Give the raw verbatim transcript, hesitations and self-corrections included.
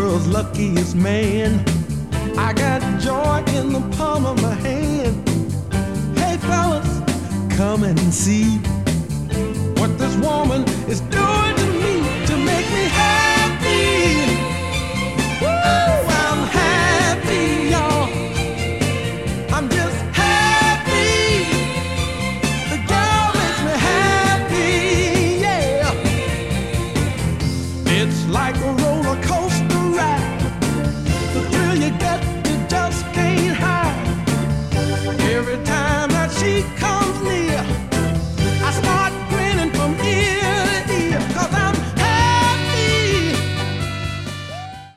world's luckiest man. I got joy in the palm of my hand. Hey fellas, come and see what this woman is doing to me to make me happy.